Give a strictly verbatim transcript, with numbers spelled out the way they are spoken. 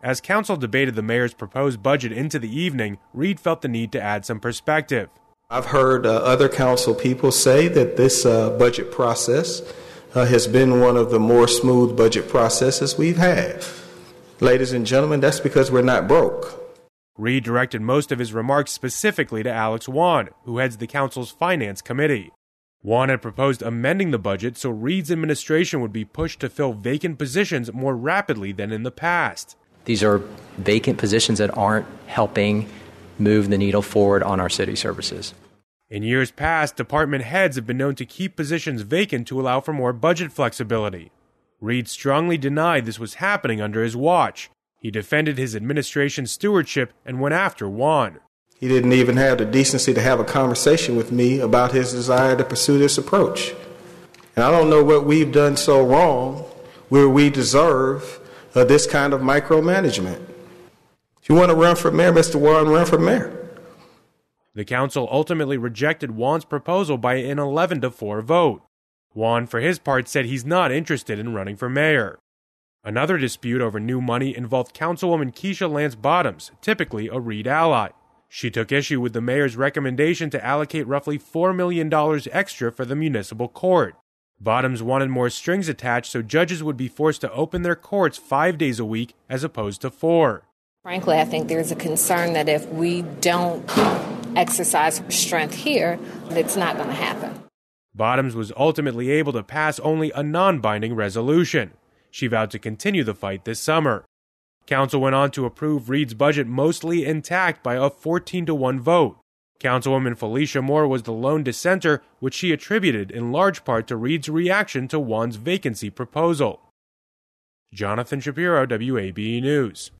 As council debated the mayor's proposed budget into the evening, Reed felt the need to add some perspective. I've heard uh, other council people say that this uh, budget process uh, has been one of the more smooth budget processes we've had. Ladies and gentlemen, that's because we're not broke. Reed directed most of his remarks specifically to Alex Wan, who heads the council's finance committee. Wan had proposed amending the budget so Reed's administration would be pushed to fill vacant positions more rapidly than in the past. These are vacant positions that aren't helping move the needle forward on our city services. In years past, department heads have been known to keep positions vacant to allow for more budget flexibility. Reed strongly denied this was happening under his watch. He defended his administration's stewardship and went after Wan. He didn't even have the decency to have a conversation with me about his desire to pursue this approach. And I don't know what we've done so wrong where we deserve uh, this kind of micromanagement. If you want to run for mayor, Mister Warren, run for mayor. The council ultimately rejected Wan's proposal by an eleven to four vote. Wan, for his part, said he's not interested in running for mayor. Another dispute over new money involved Councilwoman Keisha Lance Bottoms, typically a Reed ally. She took issue with the mayor's recommendation to allocate roughly four million dollars extra for the municipal court. Bottoms wanted more strings attached so judges would be forced to open their courts five days a week as opposed to four. Frankly, I think there's a concern that if we don't exercise strength here, it's not going to happen. Bottoms was ultimately able to pass only a non-binding resolution. She vowed to continue the fight this summer. Council went on to approve Reed's budget mostly intact by a fourteen to one vote. Councilwoman Felicia Moore was the lone dissenter, which she attributed in large part to Reed's reaction to Wan's vacancy proposal. Jonathan Shapiro, W A B E News.